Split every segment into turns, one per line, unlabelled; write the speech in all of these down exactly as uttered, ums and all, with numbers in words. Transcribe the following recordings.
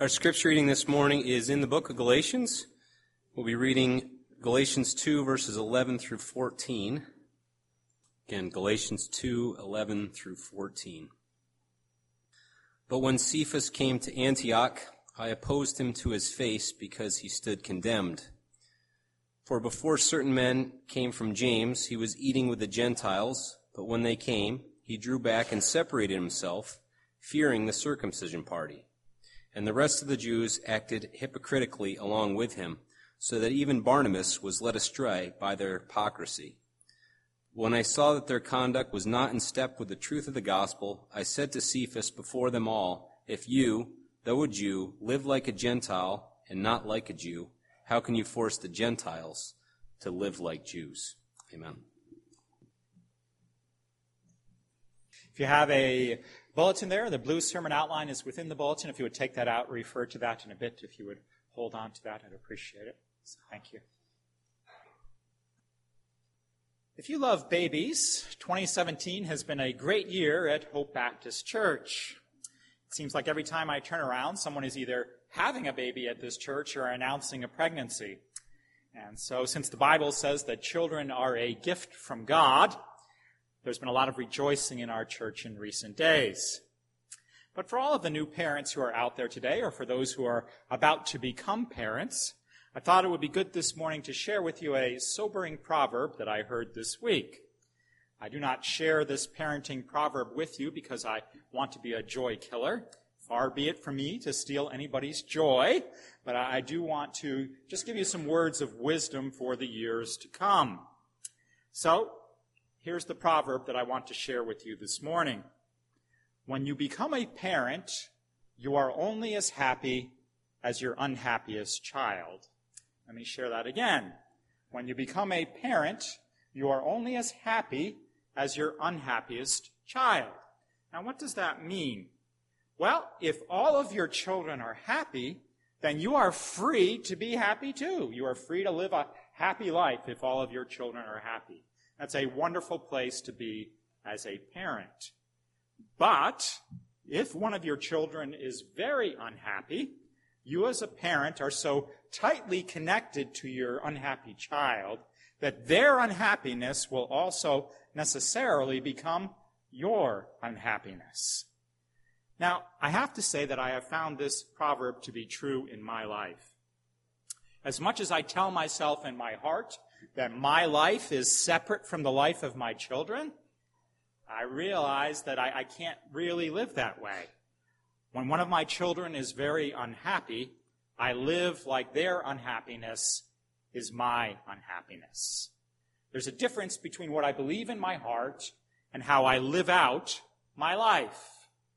Our scripture reading this morning is in the book of Galatians. We'll be reading Galatians two, verses eleven through fourteen. Again, Galatians two, eleven through fourteen. But when Cephas came to Antioch, I opposed him to his face because he stood condemned. For before certain men came from James, he was eating with the Gentiles, but when they came, he drew back and separated himself, fearing the circumcision party. And the rest of the Jews acted hypocritically along with him, so that even Barnabas was led astray by their hypocrisy. When I saw that their conduct was not in step with the truth of the gospel, I said to Cephas before them all, if you, though a Jew, live like a Gentile and not like a Jew, how can you force the Gentiles to live like Jews? Amen.
If you have a bulletin there, the blue sermon outline is within the bulletin. If you would take that out, refer to that in a bit. If you would hold on to that, I'd appreciate it. So thank you. If you love babies, twenty seventeen has been a great year at Hope Baptist Church. It seems like every time I turn around, someone is either having a baby at this church or announcing a pregnancy. And so since the Bible says that children are a gift from God, there's been a lot of rejoicing in our church in recent days. But for all of the new parents who are out there today, or for those who are about to become parents, I thought it would be good this morning to share with you a sobering proverb that I heard this week. I do not share this parenting proverb with you because I want to be a joy killer. Far be it from me to steal anybody's joy, but I do want to just give you some words of wisdom for the years to come. So, here's the proverb that I want to share with you this morning. When you become a parent, you are only as happy as your unhappiest child. Let me share that again. When you become a parent, you are only as happy as your unhappiest child. Now, what does that mean? Well, if all of your children are happy, then you are free to be happy too. You are free to live a happy life if all of your children are happy. That's a wonderful place to be as a parent. But if one of your children is very unhappy, you as a parent are so tightly connected to your unhappy child that their unhappiness will also necessarily become your unhappiness. Now, I have to say that I have found this proverb to be true in my life. As much as I tell myself in my heart that my life is separate from the life of my children, I realize that I, I can't really live that way. When one of my children is very unhappy, I live like their unhappiness is my unhappiness. There's a difference between what I believe in my heart and how I live out my life.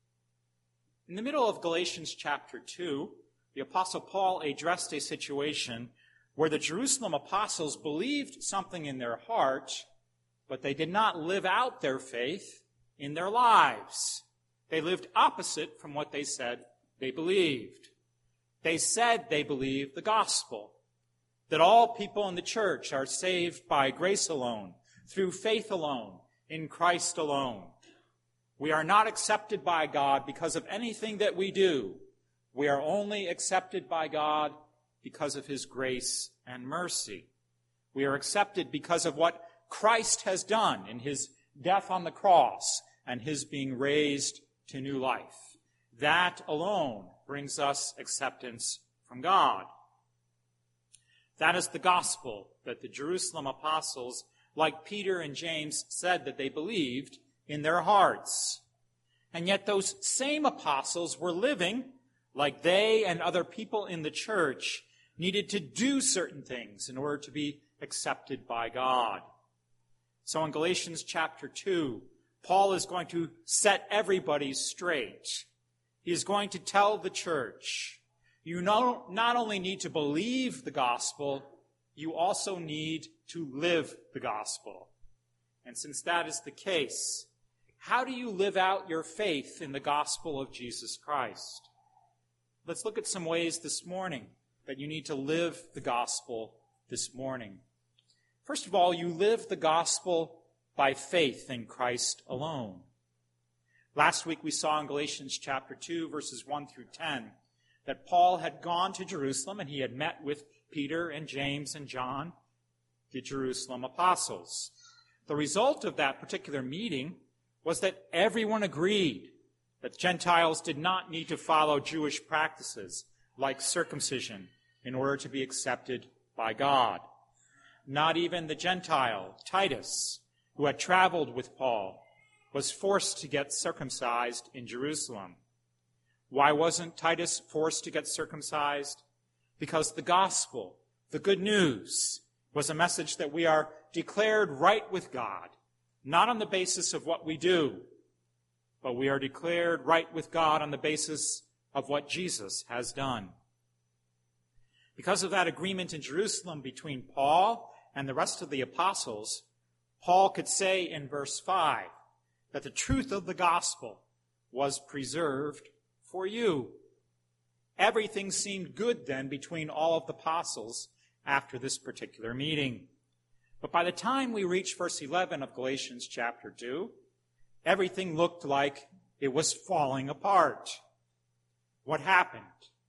In the middle of Galatians chapter two, the Apostle Paul addressed a situation where the Jerusalem apostles believed something in their heart, but they did not live out their faith in their lives. They lived opposite from what they said they believed. They said they believed the gospel, that all people in the church are saved by grace alone, through faith alone, in Christ alone. We are not accepted by God because of anything that we do. We are only accepted by God because of his grace and mercy. We are accepted because of what Christ has done in his death on the cross and his being raised to new life. That alone brings us acceptance from God. That is the gospel that the Jerusalem apostles, like Peter and James, said that they believed in their hearts. And yet those same apostles were living like they and other people in the church needed to do certain things in order to be accepted by God. So in Galatians chapter two, Paul is going to set everybody straight. He is going to tell the church, you know, not only need to believe the gospel, you also need to live the gospel. And since that is the case, how do you live out your faith in the gospel of Jesus Christ? Let's look at some ways this morning that you need to live the gospel this morning. First of all, you live the gospel by faith in Christ alone. Last week we saw in Galatians chapter two, verses one through ten, that Paul had gone to Jerusalem and he had met with Peter and James and John, the Jerusalem apostles. The result of that particular meeting was that everyone agreed that Gentiles did not need to follow Jewish practices like circumcision in order to be accepted by God. Not even the Gentile, Titus, who had traveled with Paul, was forced to get circumcised in Jerusalem. Why wasn't Titus forced to get circumcised? Because the gospel, the good news, was a message that we are declared right with God, not on the basis of what we do, but we are declared right with God on the basis of what Jesus has done. Because of that agreement in Jerusalem between Paul and the rest of the apostles, Paul could say in verse five that the truth of the gospel was preserved for you. Everything seemed good then between all of the apostles after this particular meeting. But by the time we reach verse eleven of Galatians chapter two, everything looked like it was falling apart. What happened?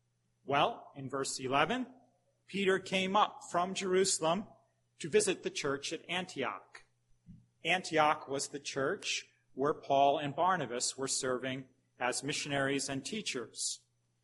Well, in verse eleven, Peter came up from Jerusalem to visit the church at Antioch. Antioch was the church where Paul and Barnabas were serving as missionaries and teachers.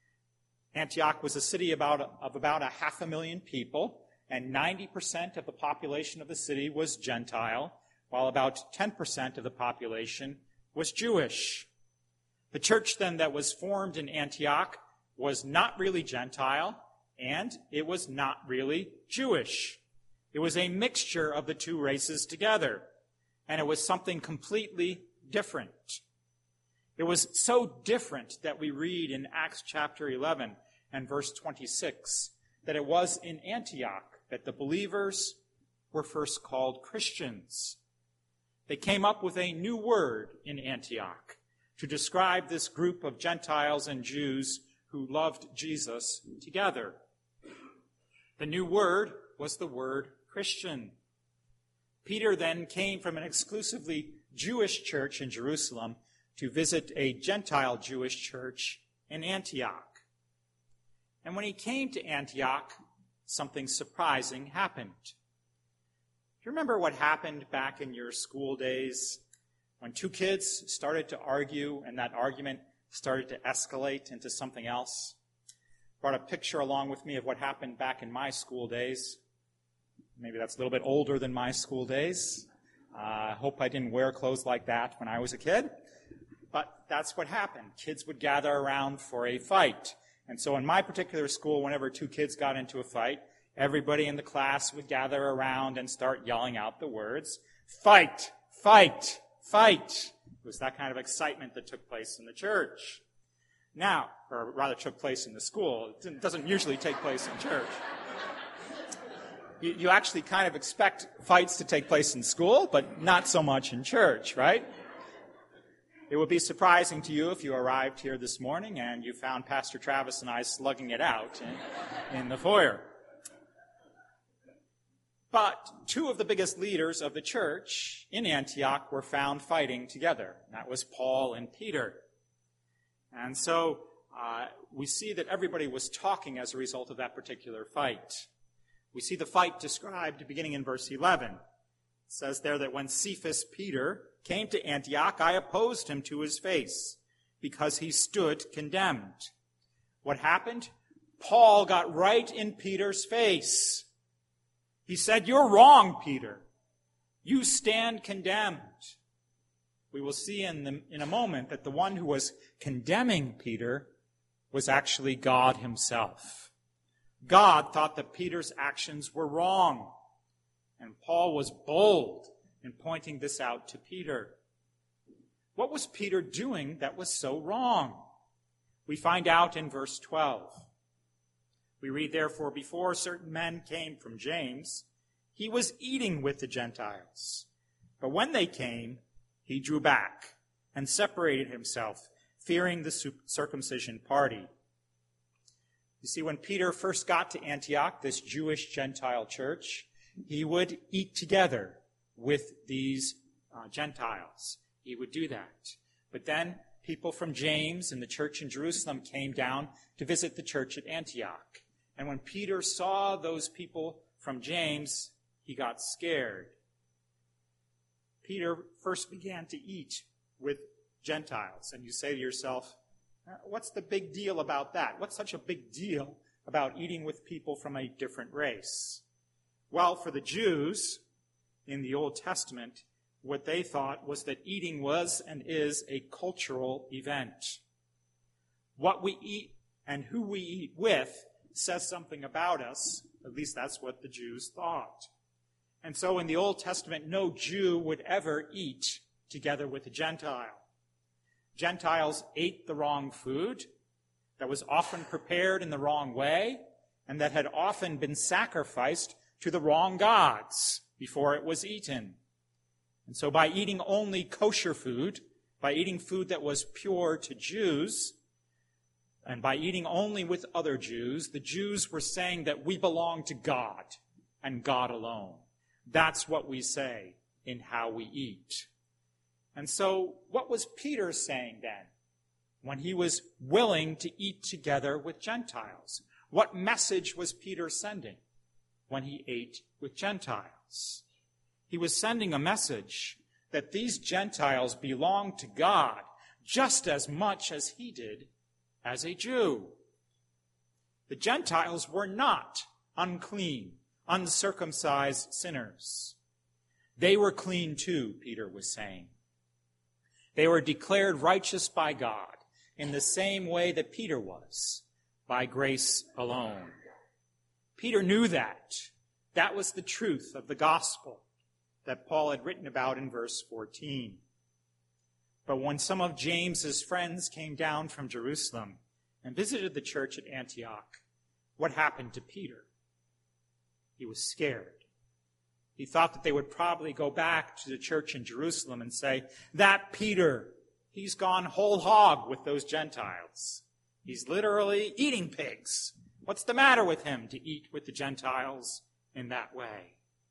Antioch was a city about, of about a half a million people, and ninety percent of the population of the city was Gentile, while about ten percent of the population was Jewish. The church then that was formed in Antioch was not really Gentile, and it was not really Jewish. It was a mixture of the two races together, and it was something completely different. It was so different that we read in Acts chapter eleven and verse twenty-six that it was in Antioch that the believers were first called Christians. They came up with a new word in Antioch to describe this group of Gentiles and Jews who loved Jesus together. The new word was the word Christian. Peter then came from an exclusively Jewish church in Jerusalem to visit a Gentile Jewish church in Antioch. And when he came to Antioch, something surprising happened. Do you remember what happened back in your school days when two kids started to argue and that argument started to escalate into something else? Brought a picture along with me of what happened back in my school days. Maybe that's a little bit older than my school days. I uh, hope I didn't wear clothes like that when I was a kid. But that's what happened. Kids would gather around for a fight. And so in my particular school, whenever two kids got into a fight, everybody in the class would gather around and start yelling out the words, fight, fight, fight. It was that kind of excitement that took place in the church. Now, or rather took place in the school. It doesn't usually take place in church. You, you actually kind of expect fights to take place in school, but not so much in church, right? It would be surprising to you if you arrived here this morning and you found Pastor Travis and I slugging it out in, in the foyer. But two of the biggest leaders of the church in Antioch were found fighting together. That was Paul and Peter. And so uh, we see that everybody was talking as a result of that particular fight. We see the fight described beginning in verse eleven. It says there that when Cephas, Peter, came to Antioch, I opposed him to his face because he stood condemned. What happened? Paul got right in Peter's face. He said, "You're wrong, Peter. You stand condemned." We will see in, the, in a moment that the one who was condemning Peter was actually God himself. God thought that Peter's actions were wrong, and Paul was bold in pointing this out to Peter. What was Peter doing that was so wrong? We find out in verse twelve. We read, "Therefore, before certain men came from James, he was eating with the Gentiles. But when they came, he drew back and separated himself, fearing the circumcision party." You see, when Peter first got to Antioch, this Jewish Gentile church, he would eat together with these uh, Gentiles. He would do that. But then people from James and the church in Jerusalem came down to visit the church at Antioch. And when Peter saw those people from James, he got scared. Peter first began to eat with Gentiles. And you say to yourself, what's the big deal about that? What's such a big deal about eating with people from a different race? Well, for the Jews in the Old Testament, what they thought was that eating was and is a cultural event. What we eat and who we eat with says something about us. At least that's what the Jews thought. And so in the Old Testament, no Jew would ever eat together with a Gentile. Gentiles ate the wrong food that was often prepared in the wrong way and that had often been sacrificed to the wrong gods before it was eaten. And so by eating only kosher food, by eating food that was pure to Jews, and by eating only with other Jews, the Jews were saying that we belong to God and God alone. That's what we say in how we eat. And so what was Peter saying then when he was willing to eat together with Gentiles? What message was Peter sending when he ate with Gentiles? He was sending a message that these Gentiles belonged to God just as much as he did as a Jew. The Gentiles were not unclean, uncircumcised sinners. They were clean too, Peter was saying. They were declared righteous by God in the same way that Peter was, by grace alone. Peter knew that. That was the truth of the gospel that Paul had written about in verse fourteen. But when some of James's friends came down from Jerusalem and visited the church at Antioch, what happened to Peter? He was scared. He thought that they would probably go back to the church in Jerusalem and say, that Peter, he's gone whole hog with those Gentiles. He's literally eating pigs. What's the matter with him to eat with the Gentiles in that way?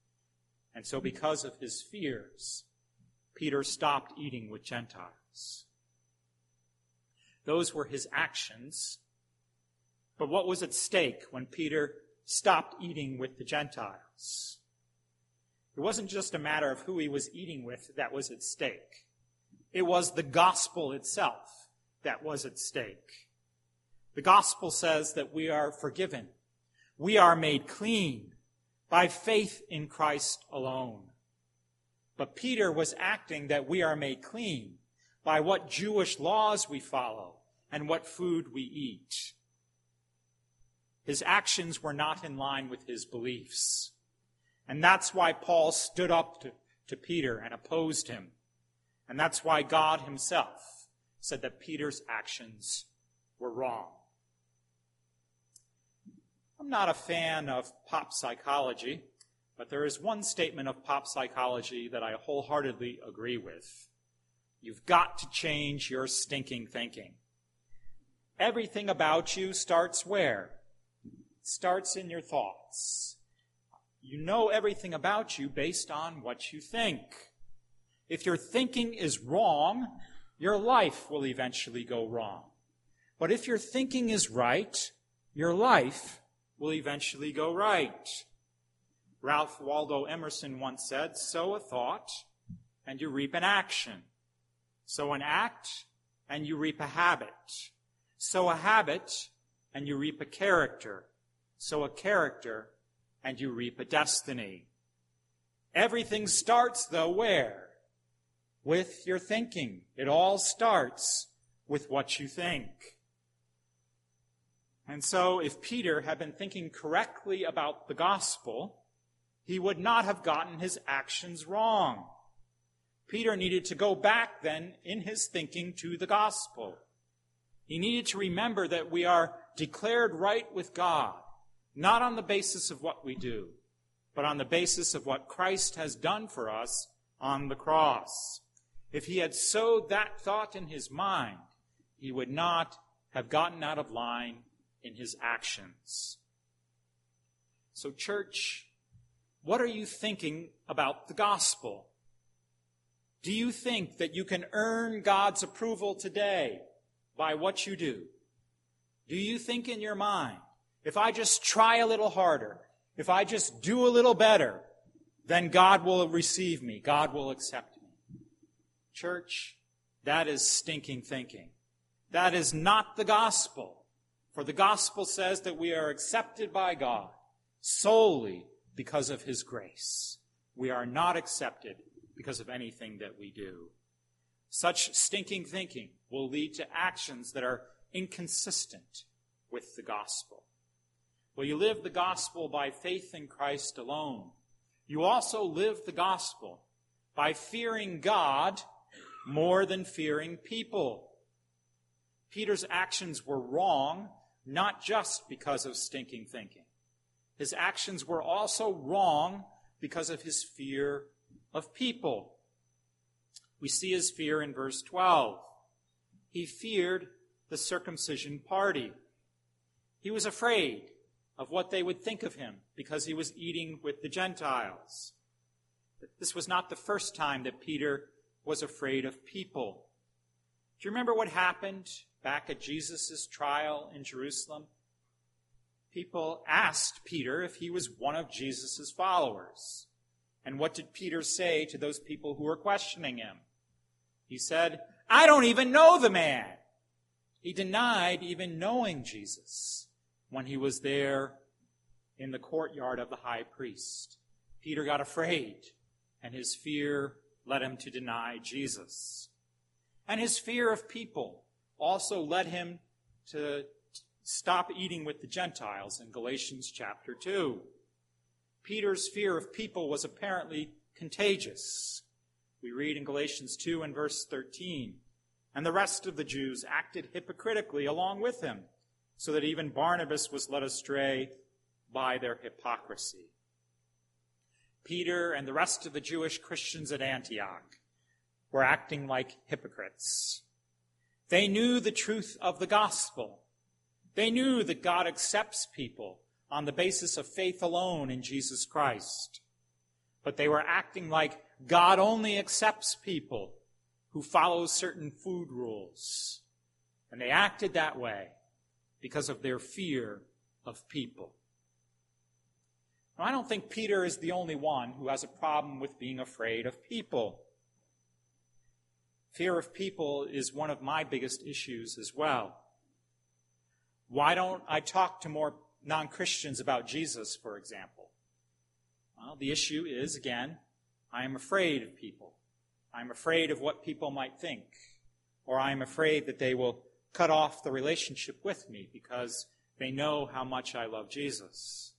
And so because of his fears, Peter stopped eating with Gentiles. Those were his actions. But what was at stake when Peter stopped eating with the Gentiles? It wasn't just a matter of who he was eating with that was at stake. It was the gospel itself that was at stake. The gospel says that we are forgiven. We are made clean by faith in Christ alone. But Peter was acting that we are made clean by what Jewish laws we follow and what food we eat. His actions were not in line with his beliefs. And that's why Paul stood up to, to Peter and opposed him. And that's why God himself said that Peter's actions were wrong. I'm not a fan of pop psychology, but there is one statement of pop psychology that I wholeheartedly agree with. You've got to change your stinking thinking. Everything about you starts where? It starts in your thoughts. You know everything about you based on what you think. If your thinking is wrong, your life will eventually go wrong. But if your thinking is right, your life will eventually go right. Ralph Waldo Emerson once said, sow a thought and you reap an action. Sow an act and you reap a habit. Sow a habit and you reap a character. Sow a character and you reap a destiny. Everything starts, though, where? With your thinking. It all starts with what you think. And so if Peter had been thinking correctly about the gospel, he would not have gotten his actions wrong. Peter needed to go back then in his thinking to the gospel. He needed to remember that we are declared right with God, not on the basis of what we do, but on the basis of what Christ has done for us on the cross. If he had sowed that thought in his mind, he would not have gotten out of line in his actions. So, church, what are you thinking about the gospel? Do you think that you can earn God's approval today by what you do? Do you think in your mind, if I just try a little harder, if I just do a little better, then God will receive me, God will accept me? Church, that is stinking thinking. That is not the gospel. For the gospel says that we are accepted by God solely because of His grace. We are not accepted because of anything that we do. Such stinking thinking will lead to actions that are inconsistent with the gospel. Well, you live the gospel by faith in Christ alone. You also live the gospel by fearing God more than fearing people. Peter's actions were wrong, not just because of stinking thinking. His actions were also wrong because of his fear of people. We see his fear in verse twelve. He feared the circumcision party. He was afraid of what they would think of him because he was eating with the Gentiles. This was not the first time that Peter was afraid of people. Do you remember what happened back at Jesus' trial in Jerusalem? People asked Peter if he was one of Jesus' followers. And what did Peter say to those people who were questioning him? He said, "I don't even know the man." He denied even knowing Jesus when he was there in the courtyard of the high priest. Peter got afraid, and his fear led him to deny Jesus. And his fear of people also led him to stop eating with the Gentiles in Galatians chapter two. Peter's fear of people was apparently contagious. We read in Galatians two and verse thirteen, "And the rest of the Jews acted hypocritically along with him, so that even Barnabas was led astray by their hypocrisy." Peter and the rest of the Jewish Christians at Antioch were acting like hypocrites. They knew the truth of the gospel. They knew that God accepts people on the basis of faith alone in Jesus Christ. But they were acting like God only accepts people who follow certain food rules. And they acted that way because of their fear of people. Now, I don't think Peter is the only one who has a problem with being afraid of people. Fear of people is one of my biggest issues as well. Why don't I talk to more non-Christians about Jesus, for example? Well, the issue is, again, I am afraid of people. I'm afraid of what people might think. Or I'm afraid that they will cut off the relationship with me because they know how much I love Jesus.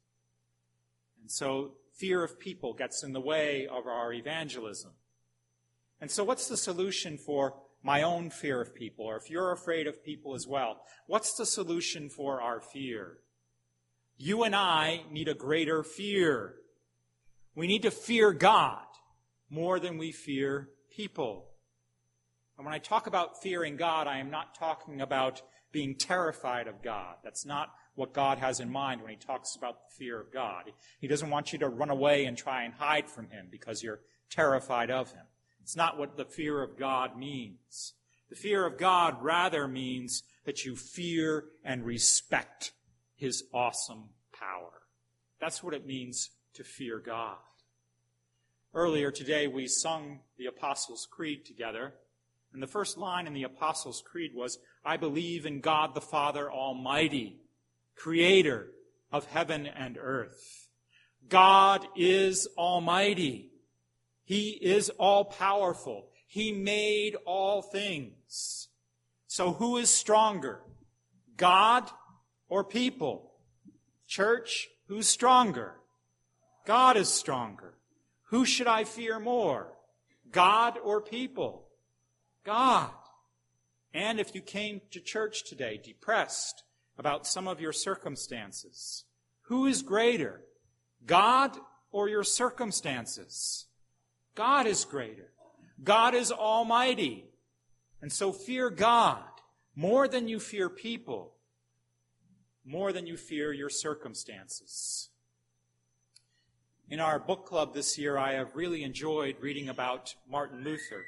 And so fear of people gets in the way of our evangelism. And so what's the solution for my own fear of people? Or if you're afraid of people as well, what's the solution for our fear? You and I need a greater fear. We need to fear God more than we fear people. And when I talk about fearing God, I am not talking about being terrified of God. That's not what God has in mind when he talks about the fear of God. He doesn't want you to run away and try and hide from him because you're terrified of him. It's not what the fear of God means. The fear of God rather means that you fear and respect his awesome power. That's what it means to fear God. Earlier today, we sung the Apostles' Creed together. And the first line in the Apostles' Creed was, "I believe in God the Father Almighty, creator of heaven and earth." God is almighty. He is all-powerful. He made all things. So who is stronger, God or people? Church, who's stronger? God is stronger. Who should I fear more, God or people? God. And if you came to church today depressed about some of your circumstances, who is greater, God or your circumstances? God is greater. God is almighty. And so fear God more than you fear people, more than you fear your circumstances. In our book club this year, I have really enjoyed reading about Martin Luther.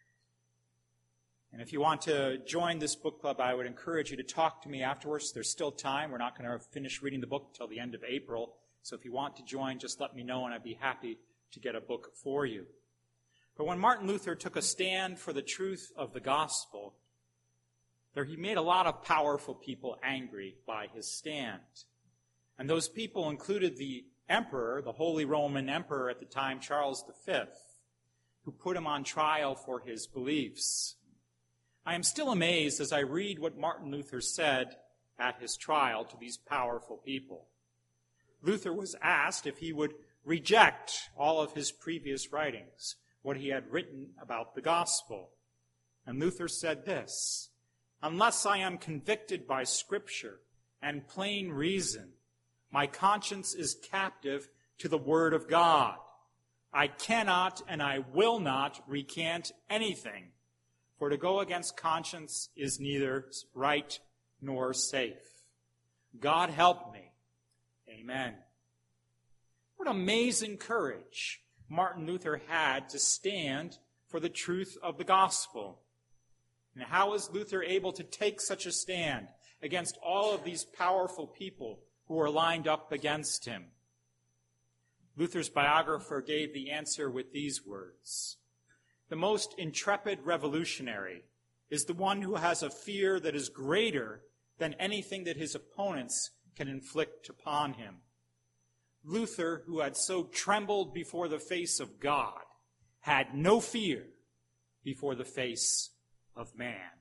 And if you want to join this book club, I would encourage you to talk to me afterwards. There's still time. We're not going to finish reading the book until the end of April. So if you want to join, just let me know, and I'd be happy to get a book for you. But when Martin Luther took a stand for the truth of the gospel, there he made a lot of powerful people angry by his stand. And those people included the emperor, the Holy Roman Emperor at the time, Charles the Fifth, who put him on trial for his beliefs. I am still amazed as I read what Martin Luther said at his trial to these powerful people. Luther was asked if he would reject all of his previous writings, what he had written about the gospel. And Luther said this, "Unless I am convicted by Scripture and plain reason, my conscience is captive to the Word of God. I cannot and I will not recant anything, for to go against conscience is neither right nor safe. God help me. Amen." What amazing courage Martin Luther had to stand for the truth of the gospel. And how is Luther able to take such a stand against all of these powerful people who were lined up against him? Luther's biographer gave the answer with these words: "The most intrepid revolutionary is the one who has a fear that is greater than anything that his opponents can inflict upon him." Luther, who had so trembled before the face of God, had no fear before the face of man.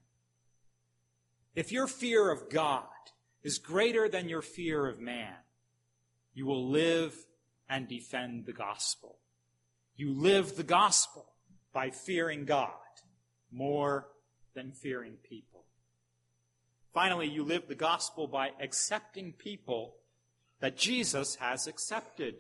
If your fear of God is greater than your fear of man, you will live and defend the gospel. You live the gospel by fearing God more than fearing people. Finally, you live the gospel by accepting people that Jesus has accepted.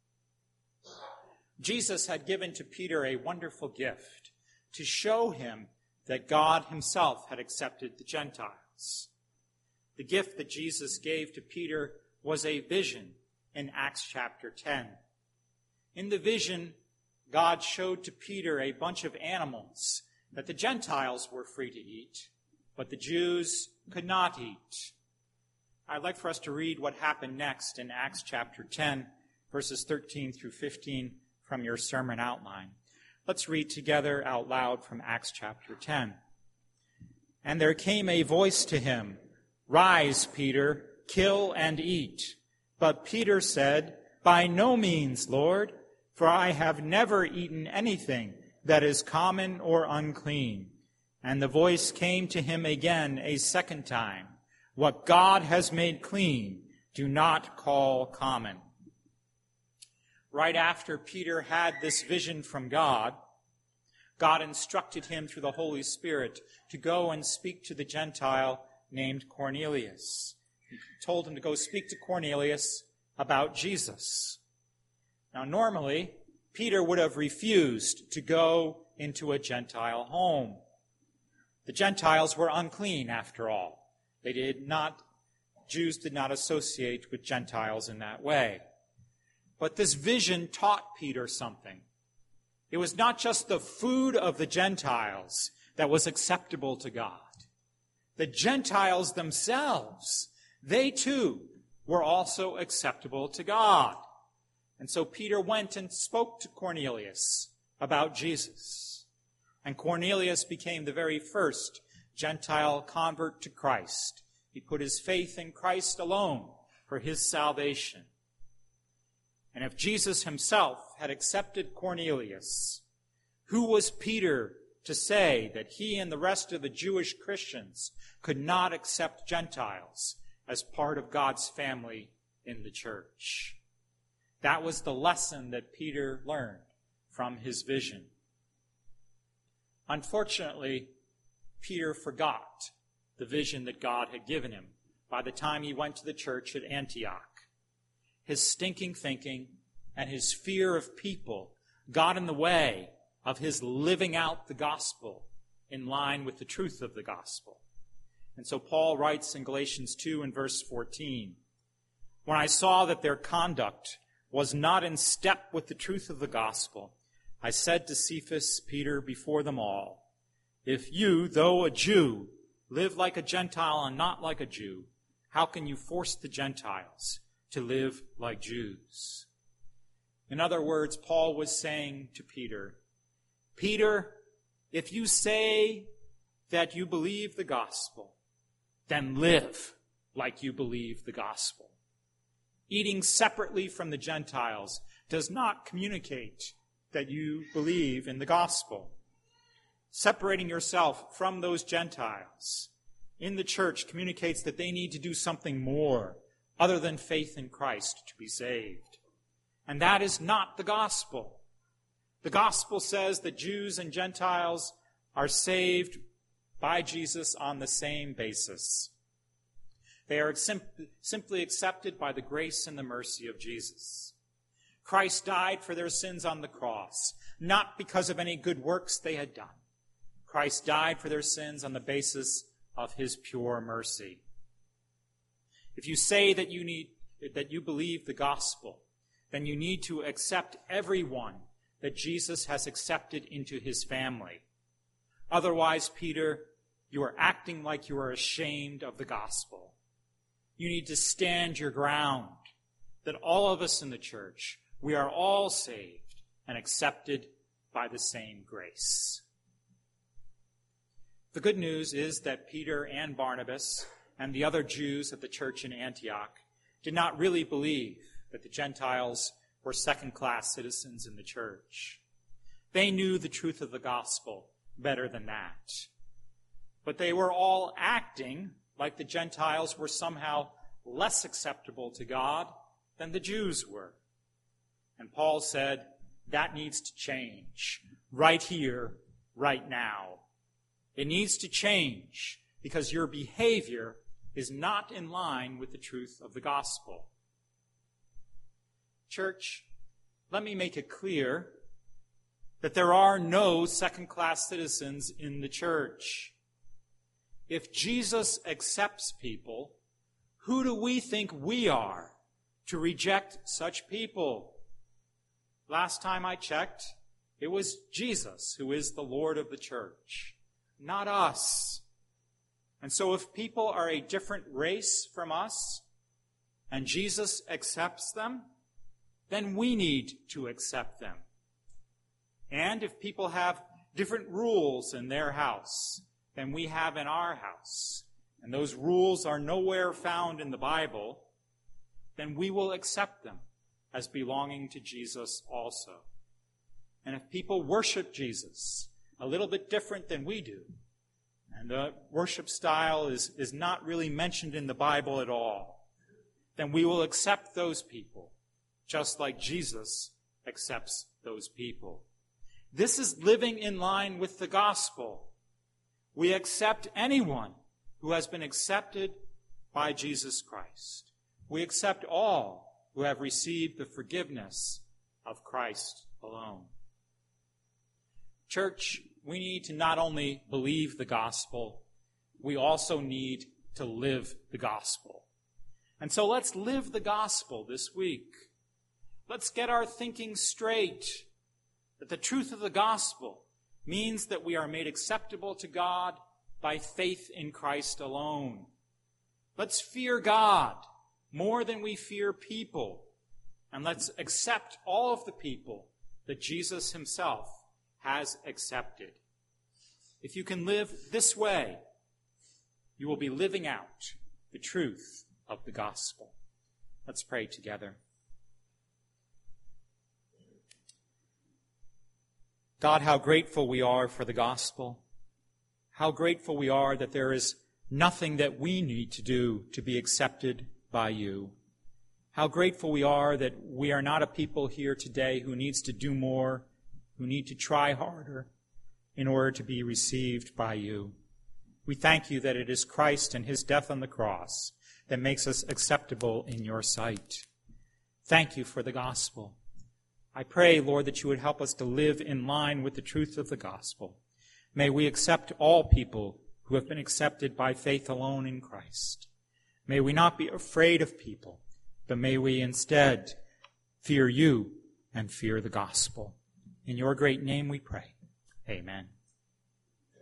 Jesus had given to Peter a wonderful gift to show him that God himself had accepted the Gentiles. The gift that Jesus gave to Peter was a vision in Acts chapter ten. In the vision, God showed to Peter a bunch of animals that the Gentiles were free to eat, but the Jews could not eat. I'd like for us to read what happened next in Acts chapter ten, verses thirteen through fifteen from your sermon outline. Let's read together out loud from Acts chapter ten. "And there came a voice to him, 'Rise, Peter, kill and eat.' But Peter said, 'By no means, Lord, for I have never eaten anything that is common or unclean.' And the voice came to him again a second time, 'What God has made clean, do not call common.'" Right after Peter had this vision from God, God instructed him through the Holy Spirit to go and speak to the Gentile named Cornelius. He told him to go speak to Cornelius about Jesus. Now, normally, Peter would have refused to go into a Gentile home. The Gentiles were unclean, after all. They did not, Jews did not associate with Gentiles in that way. But this vision taught Peter something. It was not just the food of the Gentiles that was acceptable to God. The Gentiles themselves, they too were also acceptable to God. And so Peter went and spoke to Cornelius about Jesus. And Cornelius became the very first Gentile convert to Christ. He put his faith in Christ alone for his salvation. And if Jesus himself had accepted Cornelius, who was Peter to say that he and the rest of the Jewish Christians could not accept Gentiles as part of God's family in the church? That was the lesson that Peter learned from his vision. Unfortunately, Peter forgot the vision that God had given him by the time he went to the church at Antioch. His stinking thinking and his fear of people got in the way of his living out the gospel in line with the truth of the gospel. And so Paul writes in Galatians two and verse fourteen, "When I saw that their conduct was not in step with the truth of the gospel, I said to Cephas, Peter, before them all, if you, though a Jew, live like a Gentile and not like a Jew, how can you force the Gentiles to live like Jews? In other words, Paul was saying to Peter, Peter, if you say that you believe the gospel, then live like you believe the gospel. Eating separately from the Gentiles does not communicate that you believe in the gospel. Separating yourself from those Gentiles in the church communicates that they need to do something more other than faith in Christ to be saved. And that is not the gospel. The gospel says that Jews and Gentiles are saved by Jesus on the same basis. They are sim- simply accepted by the grace and the mercy of Jesus. Christ died for their sins on the cross, not because of any good works they had done. Christ died for their sins on the basis of his pure mercy. If you say that you need, that you believe the gospel, then you need to accept everyone that Jesus has accepted into his family. Otherwise, Peter, you are acting like you are ashamed of the gospel. You need to stand your ground that all of us in the church, we are all saved and accepted by the same grace. The good news is that Peter and Barnabas and the other Jews at the church in Antioch did not really believe that the Gentiles were second-class citizens in the church. They knew the truth of the gospel better than that. But they were all acting like the Gentiles were somehow less acceptable to God than the Jews were. And Paul said, that needs to change right here, right now. It needs to change because your behavior is not in line with the truth of the gospel. Church, let me make it clear that there are no second-class citizens in the church. If Jesus accepts people, who do we think we are to reject such people? Last time I checked, it was Jesus who is the Lord of the church, not us. And so if people are a different race from us, and Jesus accepts them, then we need to accept them. And if people have different rules in their house than we have in our house, and those rules are nowhere found in the Bible, then we will accept them as belonging to Jesus also. And if people worship Jesus a little bit different than we do, and the worship style is, is not really mentioned in the Bible at all, then we will accept those people just like Jesus accepts those people. This is living in line with the gospel. We accept anyone who has been accepted by Jesus Christ. We accept all who have received the forgiveness of Christ alone. Church, we need to not only believe the gospel, we also need to live the gospel. And so let's live the gospel this week. Let's get our thinking straight that the truth of the gospel means that we are made acceptable to God by faith in Christ alone. Let's fear God more than we fear people. And let's accept all of the people that Jesus himself has accepted. If you can live this way, you will be living out the truth of the gospel. Let's pray together. God, how grateful we are for the gospel. How grateful we are that there is nothing that we need to do to be accepted by you. How grateful we are that we are not a people here today who needs to do more, who need to try harder in order to be received by you. We thank you that it is Christ and his death on the cross that makes us acceptable in your sight. Thank you for the gospel. I pray, Lord, that you would help us to live in line with the truth of the gospel. May we accept all people who have been accepted by faith alone in Christ. May we not be afraid of people, but may we instead fear you and fear the gospel. In your great name we pray. Amen.